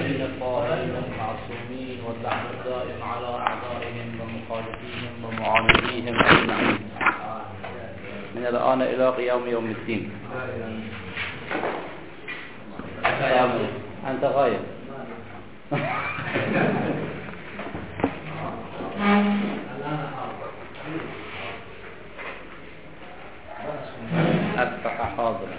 النبيين الطاهرين المعصومين واللعن الدائم على أعدائهم ومخالفيهم ومعانديهم أجمعين من الآن إلى قيام يوم الدين. أنت غايب. أصبح حاضرا.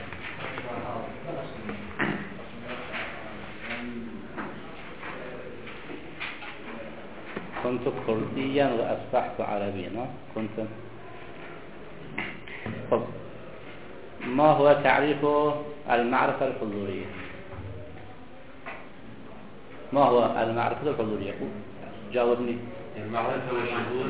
كنت كرديا وأصبحت عربيا. كنت. طب ما هو تعريف المعرفة الحضورية؟ ما هو المعرفة الحضورية؟ جاوبني. المعرفة والشهود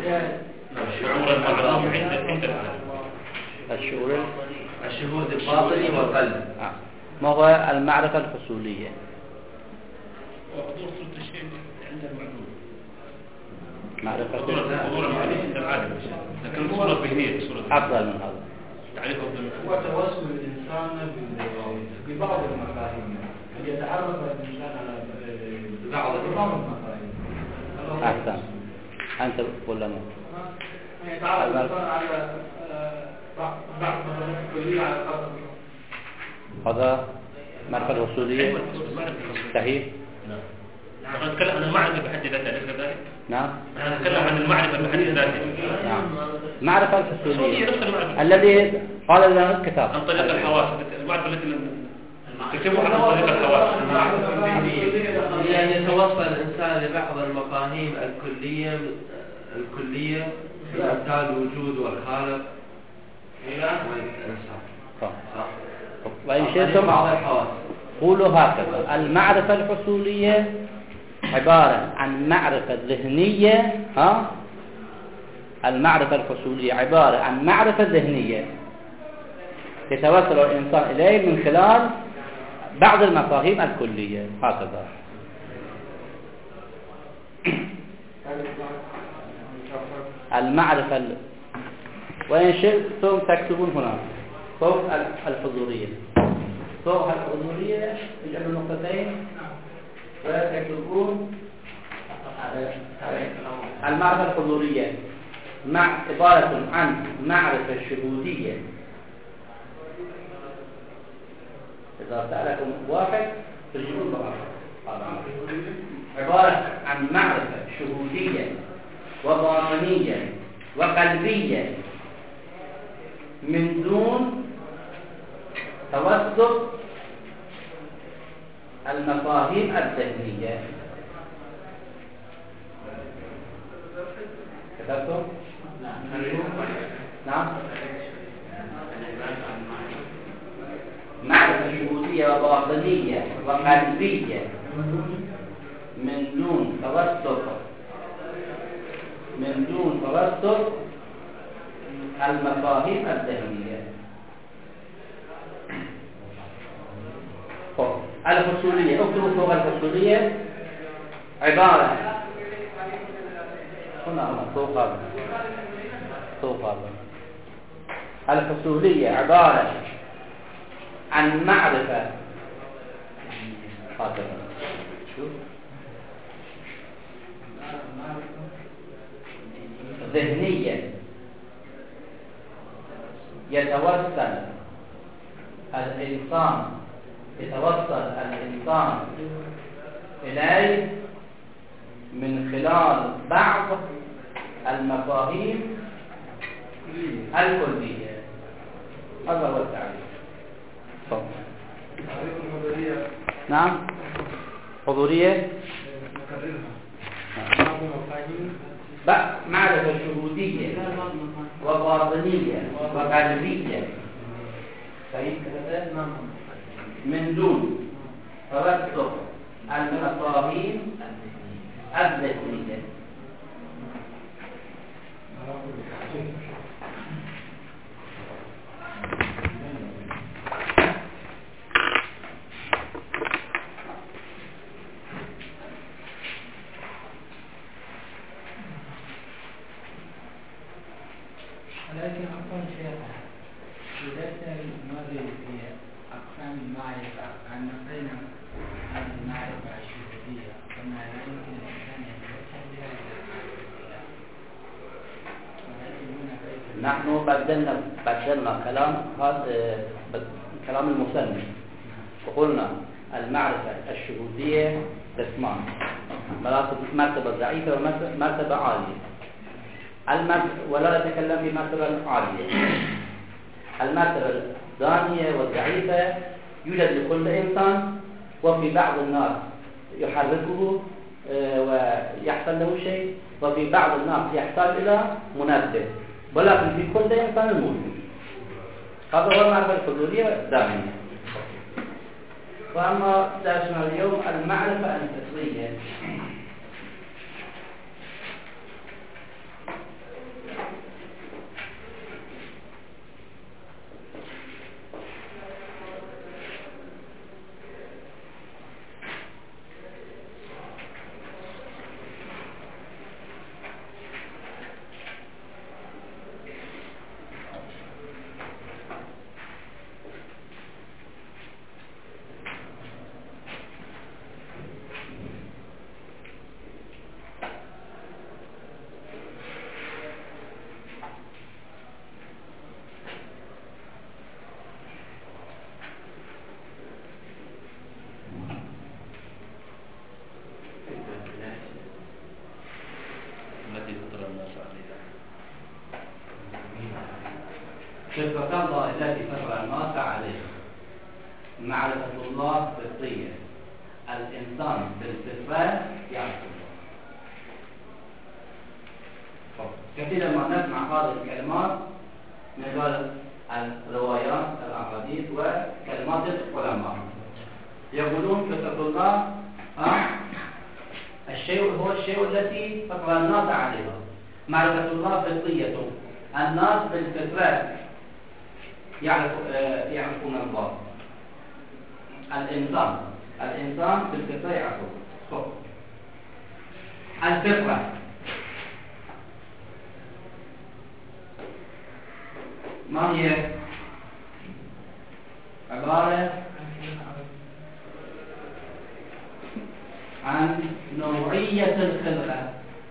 الشهود الباطني والقلب. ما هو المعرفة الحصولية؟ حضور صورة الشيء عند المعلوم. معرفة حضور المعلوم عند العالم، لكن صورة ذهنية أفضل من هذا. تعريف هو توسل الإنسان ببعض المفاهيم، أن يتعرف الإنسان على بعض المفاهيم. أحسن. أنت قل لنا. يتعرف الإنسان على بعض المفاهيم الكلية على الأرض. هذا معرفة حصولية. صحيح. نحن نتكلم عن المعرفة بحد ذاتها، أليس كذلك؟ نعم. نحن نتكلم عن المعرفة بحد ذاتها. نعم. معرفة الحصولية الذي قال لنا الكتاب عن طريق الحواس، المعرفة التي تتم عن طريق الحواس. يعني يتوصل الإنسان لبعض المفاهيم الكلية في أمثال الوجود والخالق إلى الإنسان. صح. وإن شئتم قولوا هكذا: المعرفة الحصولية عبارة عن معرفة ذهنية. المعرفة الحصولية عبارة عن معرفة ذهنية يتوصل الإنسان إليه من خلال بعض المفاهيم الكلية. هكذا. المعرفة وإن شئتم تكتبون هنا فوق الحضورية. فوق الحضورية يجعلوا نقطتين وتكتبون المعرفة الحضورية عبارة عن معرفة شهودية. إذا سألكم واحد تجيبون بغاية. عبارة عن معرفة شهودية وباطنية وقلبية من دون توسط المفاهيم الذهنية. كتبتم؟ نعم. معرفة شهودية وباطنية وقلبية من دون توسط المفاهيم الذهنية. الحصولية اكتبوا فوق الحصولية عبارة هنا فوق هذا. الحصولية عبارة عن معرفة ذهنية يتوصل الإنسان إليه من خلال بعض المفاهيم الكلية. هذا هو التعريف. نعم. حضورية معرفة شهودية وباطنية وقلبية من دون توسط المفاهيم الذهنية. لكن أقول شيء إذا كان الماضي في أقسام المعرفة أن بين المعرفة الشهودية نحن بدلنا كلام هذا كلام المصنف، وقلنا المعرفة الشهودية قسمان: مرتبة ضعيفة ومرتبة عالية. ولا نتكلم بمرتبة عالية. المرتبة الثانية والضعيفة يوجد لكل إنسان، وفي بعض الناس يحركه ويحصل له شيء، وفي بعض الناس يحتاج إلى منبه، ولكن في كل إنسان موجود. هذا هو المعرفة الحضورية الدائمية. وأما درسنا اليوم المعرفة الفطرية. فطرة الله التي فطر الناس عليها. معرفة الله فطرية. الإنسان بالفطرة يعرف الله. كثيرا ما نسمع هذه الكلمات من خلال الروايات الأحاديث وكلمات العلماء، يقولون فطرة الله الشيء هو الشيء الذي فطر الناس عليها. معرفة الله فطرية. الناس بالفطرة يعرفون الله. الإنسان بالفطرة يعرفه. الفطرة ما هي؟ عبارة عن نوعية الخلقة.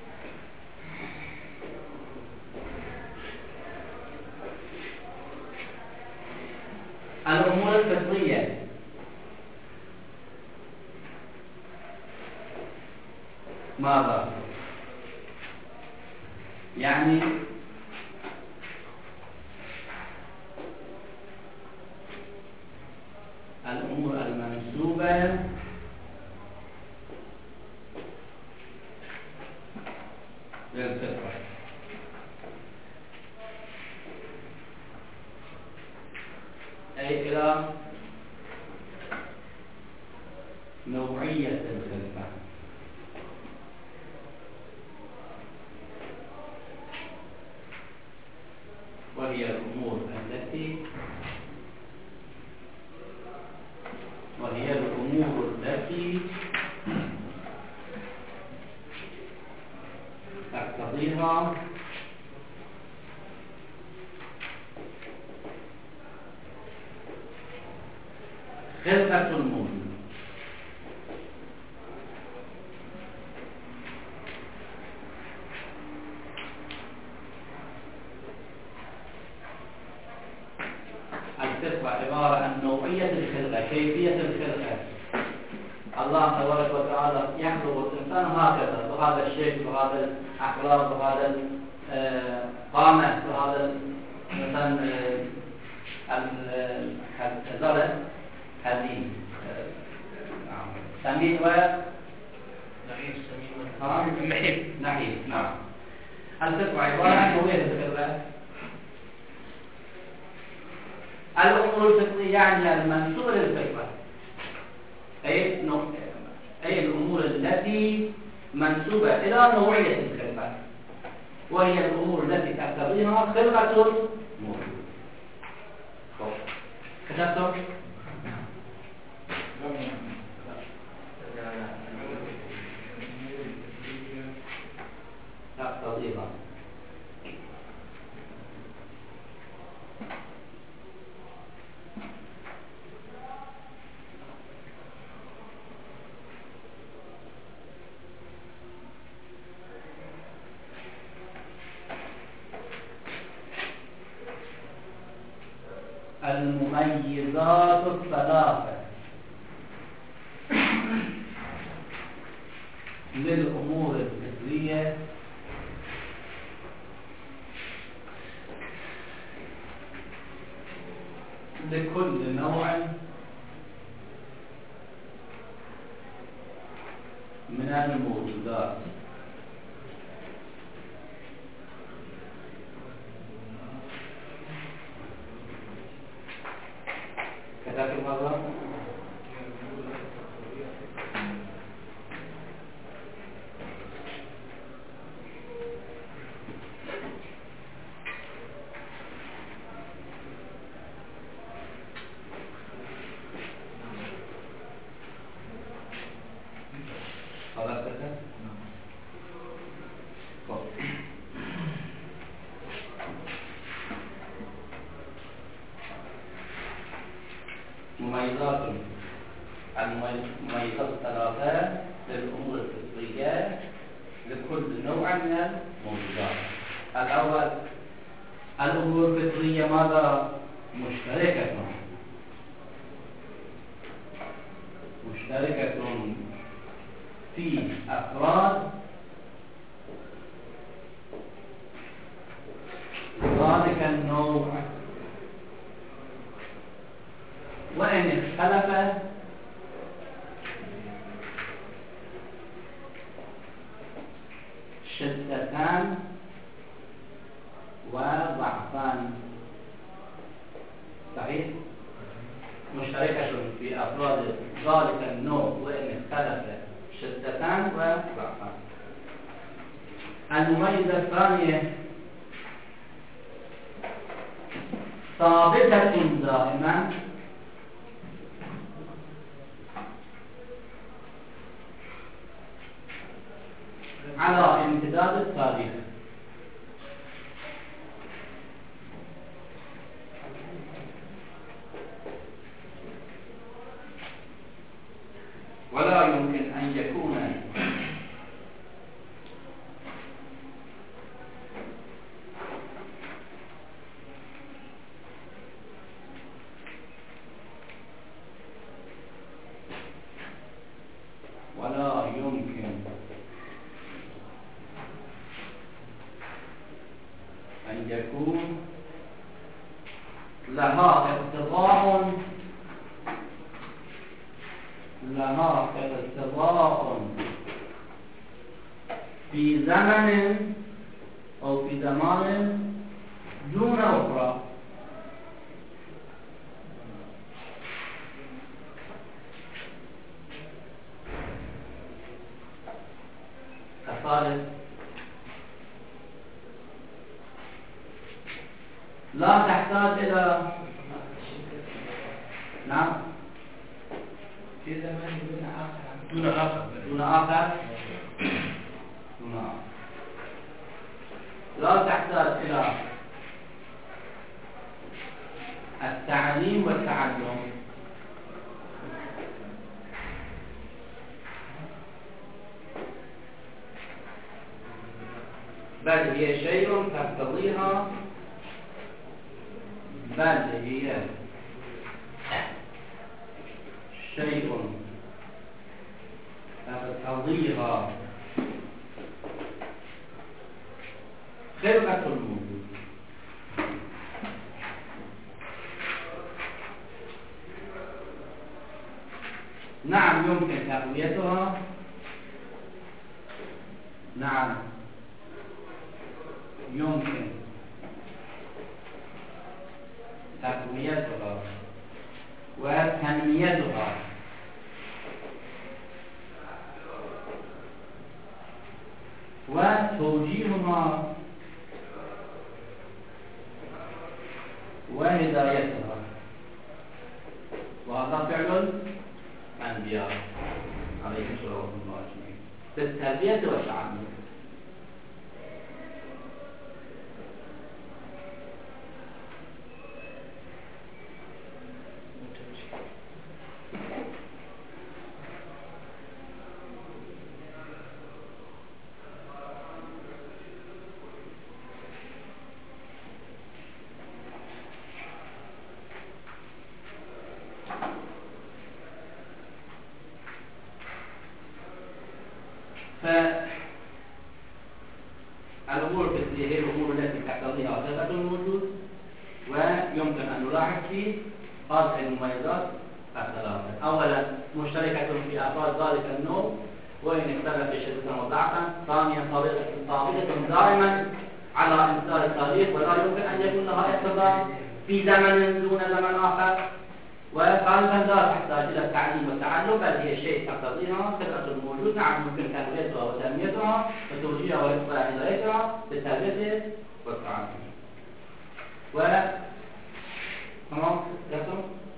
الأمور الفطرية ماذا؟ يعني الأمور المنسوبة للفطرة. أي إلى نوعية الخلقة. وهي الأمور التي تقتضيها خلقة الموجود. الفطرة عبارة عن نوعية الخلقة، كيفية الخلقة. الله تبارك وتعالى يخلق الإنسان هكذا، بهذا الشكل، بهذا الأخلاق، بهذا القامة، بهذا مثلا الزرع حزين سمين نحيف. نعم. الفطرة عبارة عن نوعية الخلقة. الأمور الفطرية يعني المنسوبة للفطرة، أي الأمور التي منسوبة إلى نوعية الخلقة، وهي الأمور التي تقتضيها خلقة الموجود. كتبتم؟ تقتضيها. المميزات الثلاثة للأمور الفطرية لكل نوع من الموجودات. كذا مرة المميزات الثلاثة للأمور الفطرية لكل نوع من الموجودات. الأول الأمور الفطرية ماذا؟ مشتركة في أفراد ذلك النوع، وإن اختلف شدتان وضعفان. صحيح؟ مشتركة في أفراد ذلك النوع وإن اختلف شدتان وضعفان. المميزة الثانية ثابتة دائما على امتداد التاريخ، ولا يمكن أن يكون لها ارتضاء في زمن أو في زمان دون أخرى. كثالث لا تحتاج إلى نعم في زمان دون آخر دون آخر لا تحتاج إلى التعليم والتعلم، بل هي شيء تقتضيها، خلقة الوجود. نعم يمكن تقويتها، نعم يمكن تقويتها وتنميتها، وتوجيهها وهدايتها، وهذا فعل الأنبياء عليهم صلوات الله أجمعين بالتربية والتعلم. فالأمور الفطرية هي الأمور التي تقتضيها صفة الوجود، ويمكن أن نلاحظ في هذه المميزات الثلاثة. أولا مشتركة في أفراد ذلك النوع وإن اختلف شدة وضعفا. ثانيا ثابتة دائما على امتداد التاريخ ولا يمكن أن يكون لها اقتضاء في زمن دون زمن آخر. وثالثا لا تحتاج إلى التعليم والتعلم، بل هي شيء تقتضيها فكرة الموجود. نعم يمكن تنميتها وتنميتها وتوجيهها وإصلاح هدايتها بالتربية والتعليم. تمام رسم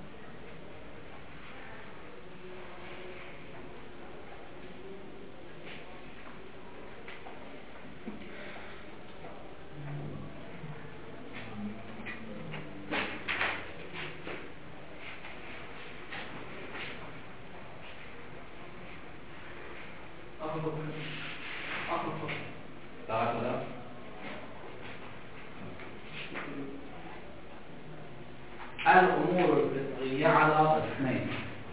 الأمور الفطرية على قسمين.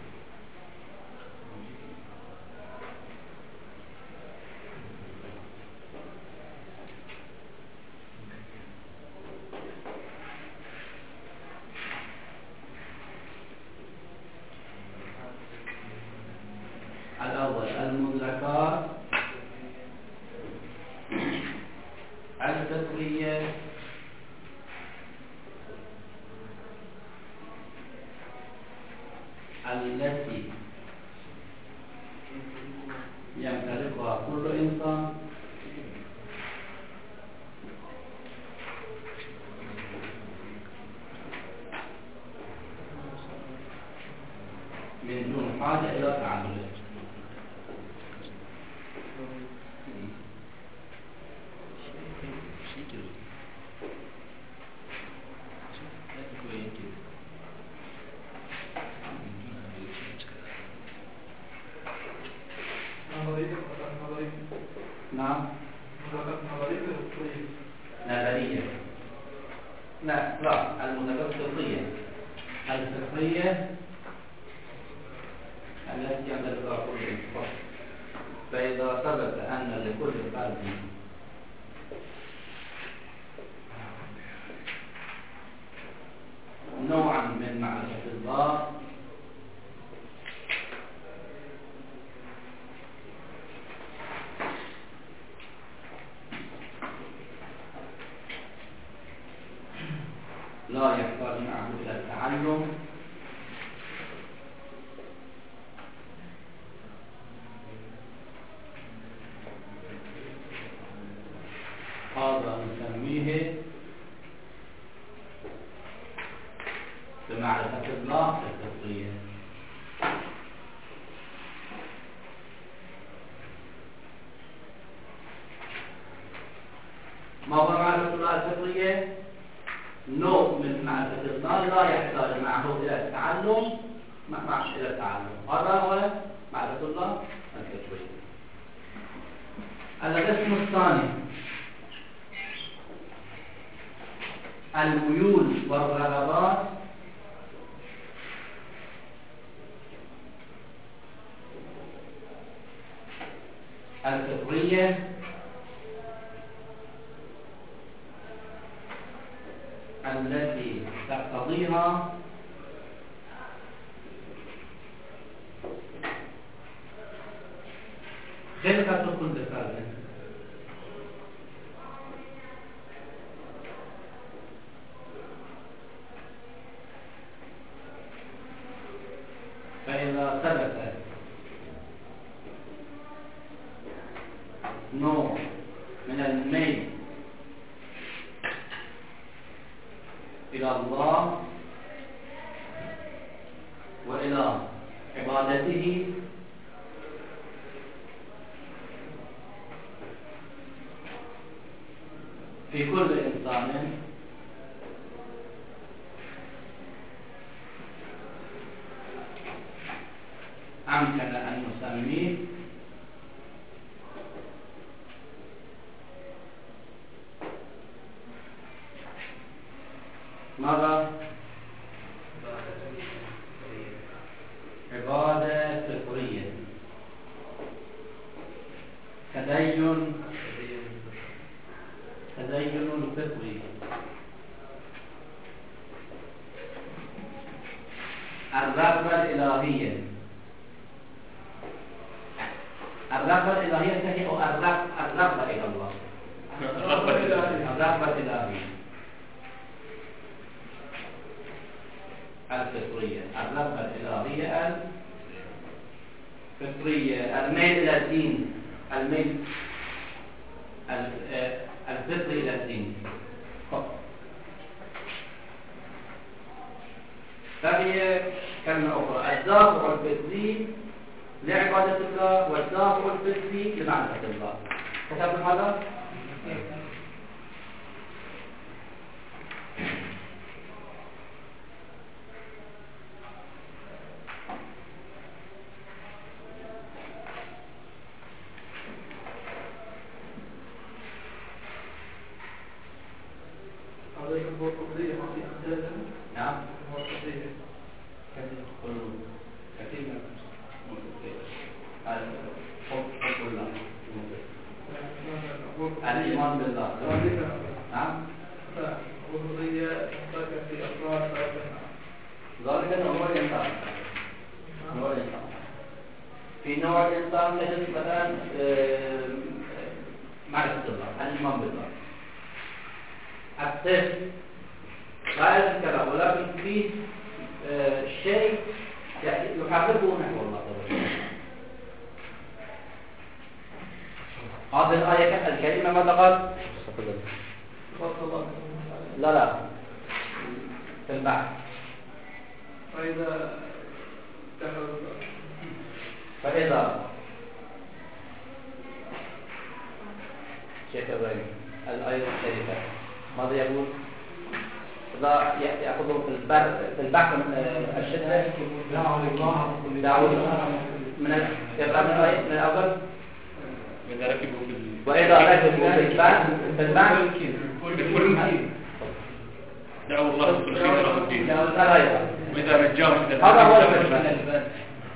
الأول المدركات الفطرية التي يمتلكها كل إنسان من دون حاجة إلى تعلم. نعم نظرية. لا المدركات الفطرية التي يمتلكها كل إنسان. فإذا ثبت أن لكل فرد نوعا من معرفة الله لا يحتاج معه إلى التعلم هذا نسميه بمعرفة الله الفطرية. ما هو معرفة الله الفطرية؟ نوع من معرفة الله لا يحتاج معه إلى التعلم هذا هو معرفة الله الفطرية. القسم الثاني الميول والرغبات الفطرية التي تقتضيها خلقة كل فرد. فإذا ثبت نوع من الميل إلى الله وإلى عبادته في كل إنسان أمكن أن نسميه ماذا؟ عبادة فطرية. تدين الفطري. الرغبة الإلهية. الرغبة الإلهية هي الرغبة إلى الله. الرغبة الإلهية الفطرية. الرغبة الإلهية الفطرية. الميل إلى الدين. الميل الفطري إلى الدين. فهي كلمة أخرى. الدافع الفطري لعبادة الله والدافع الفطري لمعرفة الله. كتبتم هذا؟ نعم. الإيمان بالله. نعم. ذلك نوع الإنسان. نوع الإنسان. في نوع الإنسان تجد مثلا معرفة الله، الإيمان بالله. الصدق لا يذكر ولكن فيه شيء يحركه نحو الله تعالى. هذه الآية الكريمة ماذا قال؟ لا في البحث. فإذا شيخ إبراهيم الآية الشريفة ماذا يقول؟ لا يأخذه في البحث من الشدة. دعوا من الآية من الأول. وإذا ركبوا في البحث دعوا الله كل شيء له الدين. وإذا نجاهم من هذا هو الفرق.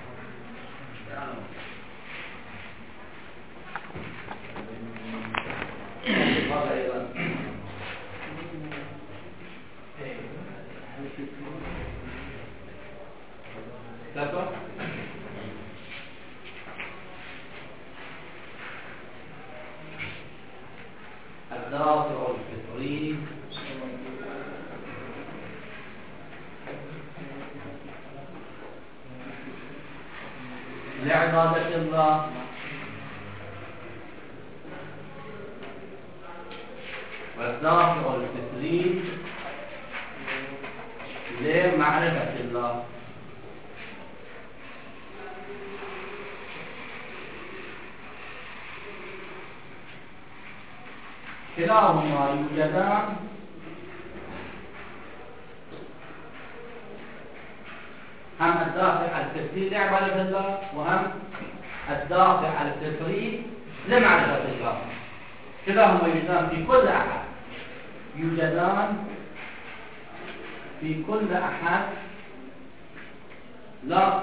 الدافع الفطري لعبادة الله والدافع الفطري لمعرفة الله. كلاهما يوجدان هم الدافع الفطري لعبادة الله وهم الدافع الفطري لمعرفة الله. كلاهما يوجدان في كل أحد. يوجدان في كل أحد لا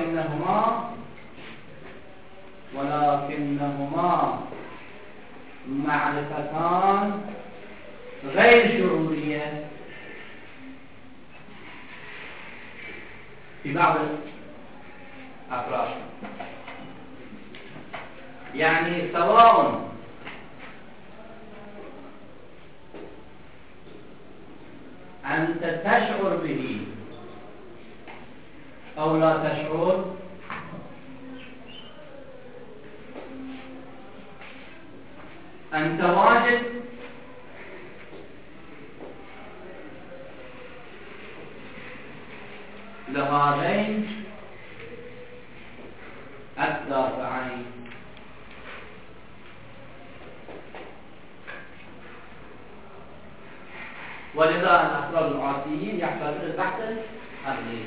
ولكنهما معرفتان غير شعورية في بعض الأفراد. يعني سواء أنت تشعر به أو لا تشعر، أنت واجد لهذين الدافعين. ولذا الأفراد العاطيين يحتاجون البحث العقلي.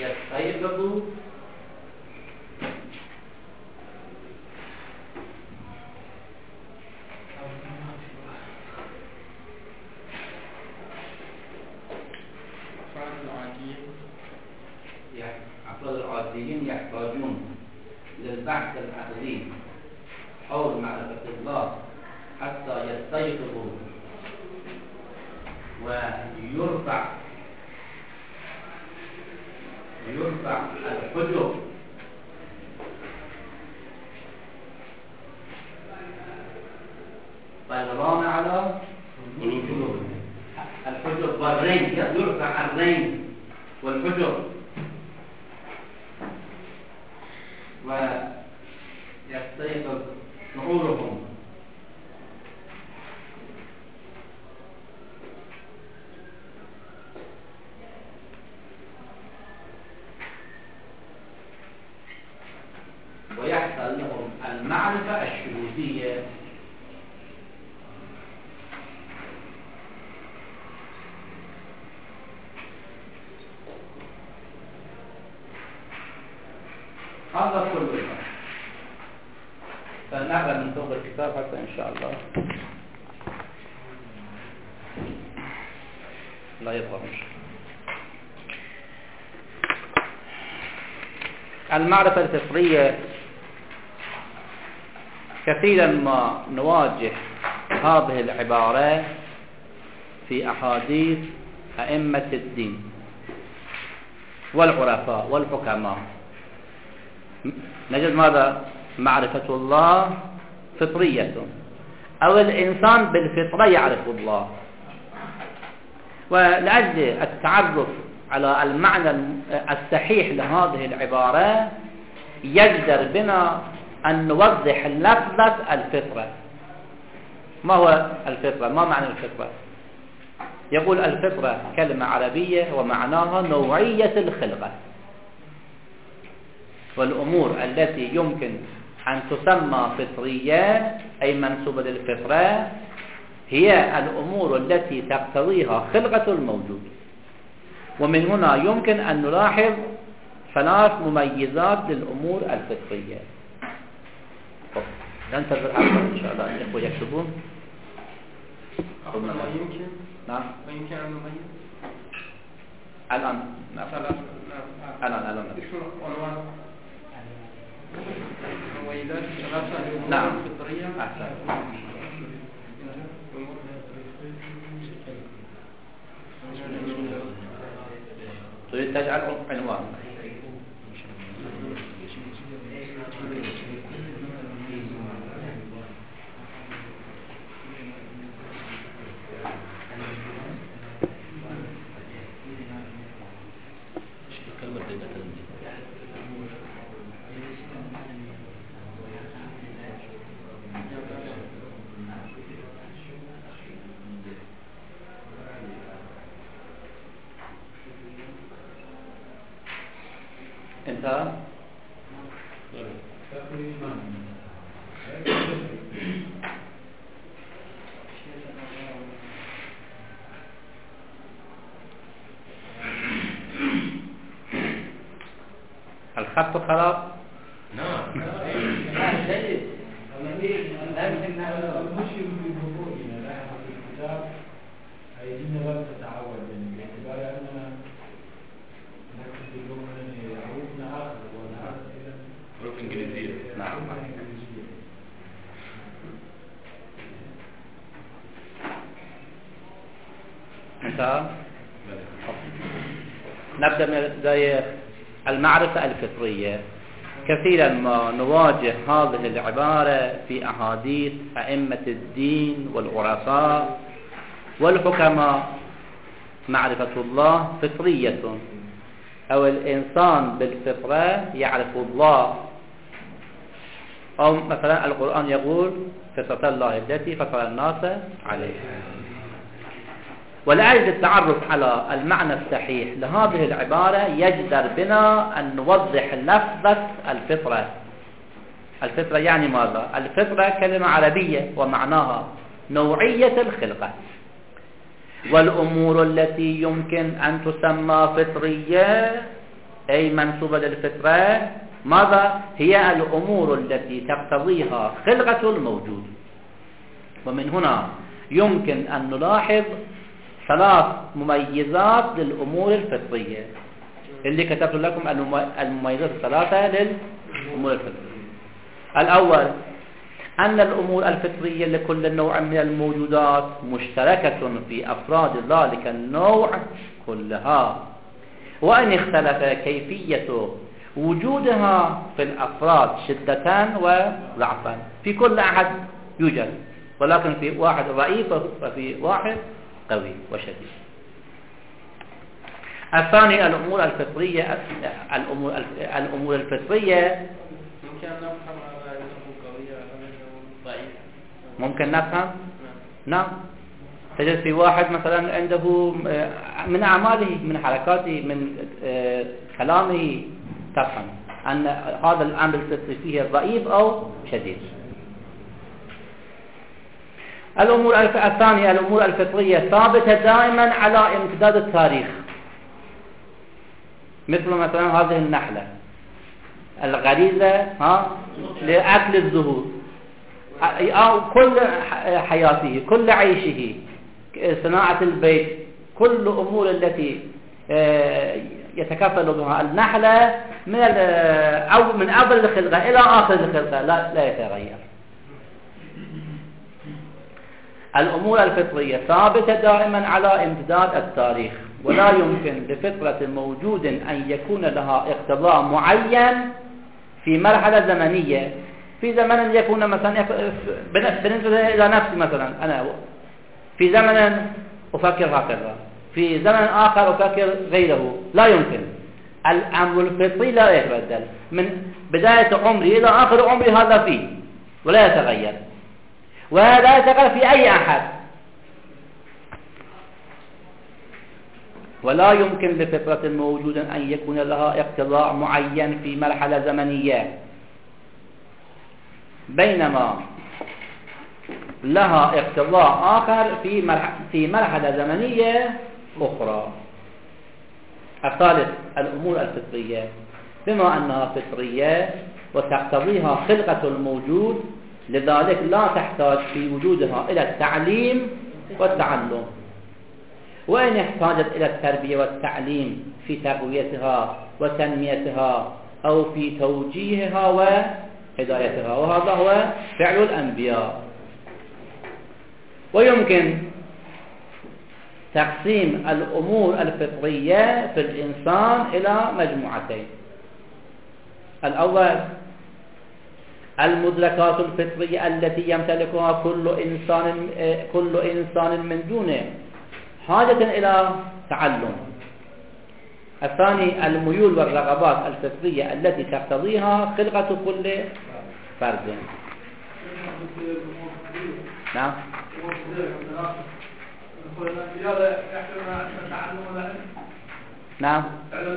يستيقظ أفراد العاديين يحتاجون للبحث العقلي حول معرفة الله حتى يستيقظوا ويرفع الحجب فالران على الحجب والرين، يرفع الرين والحجب ويستيقظ شعورهم ويحصل لهم المعرفة الشهودية هذا كله. فنعلم من فوق الكتاب حتى إن شاء الله لا يظهر مشكلة. المعرفة الفطرية كثيرا ما نواجه هذه العبارة في أحاديث أئمة الدين والعرفاء والحكماء. نجد ماذا؟ معرفة الله فطرية، أو الإنسان بالفطرة يعرف الله. ولأجل التعرف على المعنى الصحيح لهذه العبارة يجدر بنا أن نوضح لفظة الفطرة. ما هو الفطرة؟ ما معنى الفطرة؟ يقول الفطرة كلمة عربية ومعناها نوعية الخلقة، والأمور التي يمكن أن تسمى فطرية أي منسوبة للفطرة هي الأمور التي تقتضيها خلقة الموجود. ومن هنا يمكن أن نلاحظ 3 مميزات للأمور الفطرية. ننتظر أكثر إن شاء الله الإخوة يكتبون. أفضل ما يمكن. نعم. ما يمكن أن نميز. الآن. نعم. الآن. عنوان مميزات 3 للأمور نعم. الفطرية. أحسن. تريد تجعل عنوان. انتهى. الخط خلاص. نعم. جيد. المشكلة في بقوعنا لاحظ في الكتاب أيدينا لم تتعود باعتبار أننا نكتب اللغة حروفنا آخر والآخر إلى حروف إنجليزية. نعم. انتهى. نبدأ من البداية. المعرفة الفطرية كثيرا ما نواجه هذه العبارة في أحاديث أئمة الدين والعرفاء والحكماء. معرفة الله فطرية، أو الإنسان بالفطرة يعرف الله. أو مثلا القرآن يقول فطرة الله التي فطر الناس عليها. ولأجل التعرف على المعنى الصحيح لهذه العبارة يجدر بنا أن نوضح لفظة الفطرة. الفطرة يعني ماذا؟ الفطرة كلمة عربية ومعناها نوعية الخلقة، والأمور التي يمكن أن تسمى فطرية أي منسوبة للفطرة، ماذا؟ هي الأمور التي تقتضيها خلقة الموجود. ومن هنا يمكن أن نلاحظ 3 مميزات للأمور الفطرية اللي كتبت لكم، المميزات 3 للأمور الفطرية. الأول أن الأمور الفطرية لكل نوع من الموجودات مشتركة في أفراد ذلك النوع كلها، وأن اختلف كيفية وجودها في الأفراد شدة وضعفا. في كل أحد يوجد، ولكن في واحد ضعيف وفي واحد قوي وشديد. الثاني الأمور الفطرية، الأمور الفطرية ممكن نفهم على أنه قوي وأنه ضعيف. ممكن نفهم؟ نعم. تجد في واحد مثلا عنده من أعماله، من حركاته، من كلامه تفهم أن هذا الأمر الفطري فيه ضعيف أو شديد. الأمور الثانية الأمور الفطرية ثابتة دائما على امتداد التاريخ، مثلا هذه النحلة الغريزة لأكل الزهور، أو كل حياته، كل عيشه، صناعة البيت، كل أمور التي يتكفل بها النحلة من أول الخلقة إلى آخر الخلقة لا يتغير. الأمور الفطرية ثابتة دائما على امتداد التاريخ، ولا يمكن لفطرة موجود أن يكون لها اقتضاء معين في مرحلة زمنية. في زمن يكون مثلا بالنسبة إلى نفسي، مثلا أنا في زمن أفكر هكذا، في زمن آخر أفكر غيره، لا يمكن. الأمر الفطري لا يتبدل من بداية عمري إلى آخر عمري، هذا فيه ولا يتغير، ولا يتغير في أي أحد. ولا يمكن لفطرة موجودة أن يكون لها اقتضاء معين في مرحلة زمنية، بينما لها اقتضاء آخر في مرحلة زمنية أخرى. الثالث الأمور الفطرية، بما أنها فطرية وتقتضيها خلقة الموجود، لذلك لا تحتاج في وجودها إلى التعليم والتعلم، وإن احتاجت إلى التربية والتعليم في تقويتها وتنميتها أو في توجيهها وهدايتها، وهذا هو فعل الأنبياء. ويمكن تقسيم الأمور الفطرية في الإنسان إلى مجموعتين. الأول المدركات الفطرية التي يمتلكها كل إنسان من دونه حاجة إلى تعلم. الثاني الميول والرغبات الفطرية التي تقتضيها خلقة كل فرد. نعم. نعم.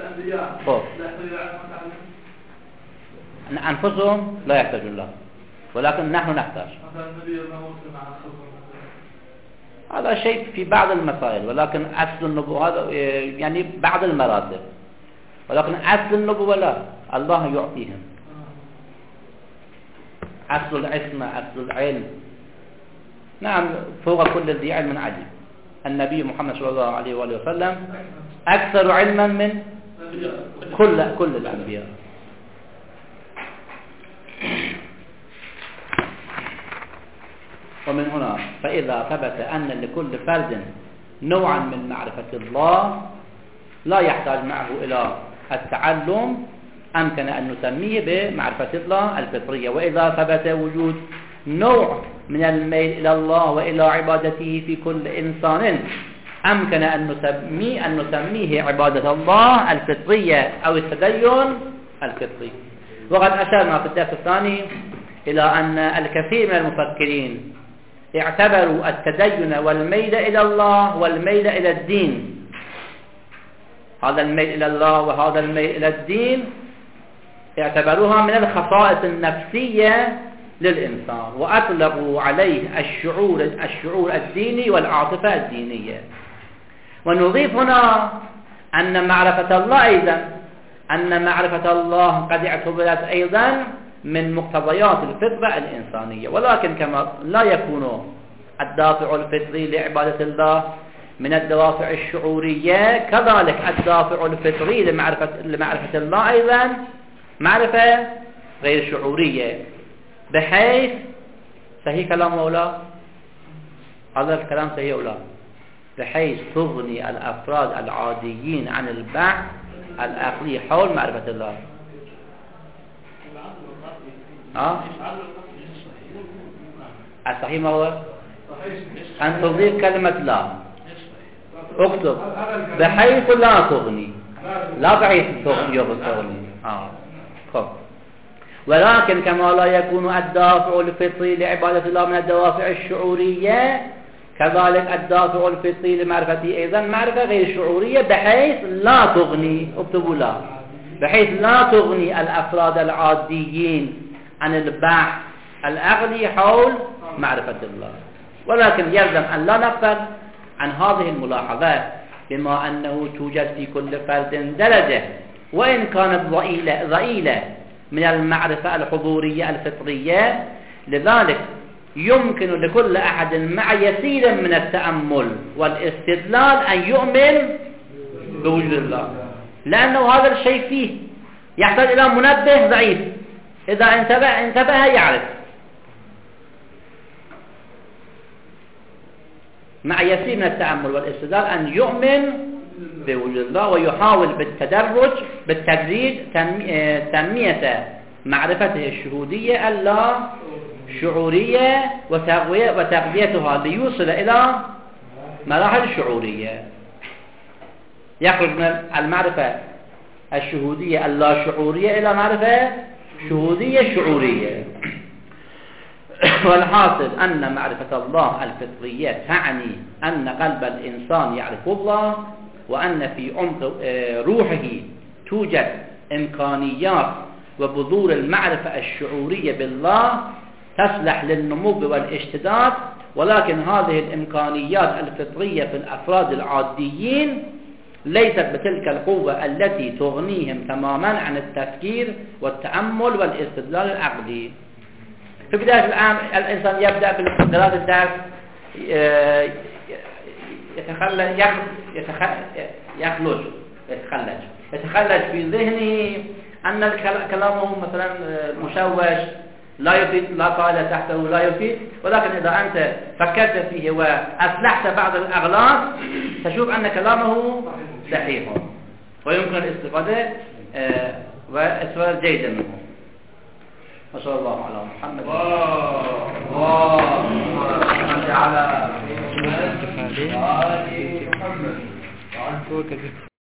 أنفسهم لا يحتاجون له، ولكن نحن نحتاج. هذا شيء في بعض المسائل، ولكن أصل النبوة هذا يعني بعض المراتب، ولكن أصل النبوة لا، الله يعطيهم. أصل العصمة، أصل العلم، نعم، فوق كل ذي علم عليم. النبي محمد صلى الله عليه وآله وسلم أكثر علما من كل الأنبياء. ومن هنا فإذا ثبت أن لكل فرد نوعا من معرفة الله لا يحتاج معه إلى التعلم، أمكن أن نسميه بمعرفة الله الفطرية. وإذا ثبت وجود نوع من الميل إلى الله وإلى عبادته في كل إنسان، أمكن أن نسميه عبادة الله الفطرية أو التدين الفطري. وقد أشرنا في الدرس الثاني إلى أن الكثير من المفكرين اعتبروا التدين والميل إلى الله والميل إلى الدين، هذا الميل إلى الله وهذا الميل إلى الدين، اعتبروها من الخصائص النفسية للإنسان، وأطلقوا عليه الشعور الديني والعاطفة الدينية. ونضيف هنا أن معرفة الله أيضا أن معرفة الله قد اعتبرت أيضا من مقتضيات الفطرة الإنسانية، ولكن كما لا يكون الدافع الفطري لعبادة الله من الدوافع الشعورية، كذلك الدافع الفطري لمعرفة الله أيضا معرفة غير شعورية، بحيث صحيح كلام مولا، هذا الكلام صحيح ولا؟ بحيث تغني الأفراد العاديين عن البحث العقلي حول معرفة الله. الصحيح ما هو؟ أن تضيف كلمة لا، اكتب بحيث لا تغني، لا بحيث تغني. خب. ولكن كما لا يكون الدافع الفطري لعبادة الله من الدوافع الشعورية، كذلك الدافع الفطري لمعرفته أيضا معرفة غير شعورية، بحيث لا تغني، اكتبوا لا، بحيث لا تغني الأفراد العاديين عن البحث العقلي حول معرفة الله. ولكن يلزم أن لا نغفل عن هذه الملاحظات، بما أنه توجد في كل فرد درجة وإن كانت ضئيلة من المعرفة الحضورية الفطرية، لذلك يمكن لكل أحد مع يسير من التأمل والاستدلال أن يؤمن بوجود الله، لأنه هذا الشيء فيه يحتاج إلى منبه ضعيف، إذا انتبه يعرف. مع يسير من التأمل والاستدلال أن يؤمن بوجود الله، ويحاول بالتدريج تنمية معرفته الشهودية اللا شعورية وتقويتها ليوصل إلى مراحل الشعورية، يخرج من المعرفة الشهودية اللا شعورية إلى معرفة شهودية شعورية. والحاصل أن معرفة الله الفطرية تعني أن قلب الإنسان يعرف الله، وأن في عمق روحه توجد إمكانيات وبذور المعرفة الشعورية بالله تصلح للنمو والاشتداد، ولكن هذه الإمكانيات الفطرية في الأفراد العاديين ليست بتلك القوة التي تغنيهم تماما عن التفكير والتأمل والاستدلال العقلي. في بداية الآن الإنسان يبدأ بدراسة الدرس يتخلج في ذهنه أن كلامه مثلا مشوش، لا يفيد، لا قاعدة تحته، لا يفيد. ولكن إذا أنت فكرت فيه وأصلحت بعض الأغلاط تشوف أن كلامه صحيح ويمكن الاستفادة واستفادة جيدة منه. وصلى الله على محمد على محمد.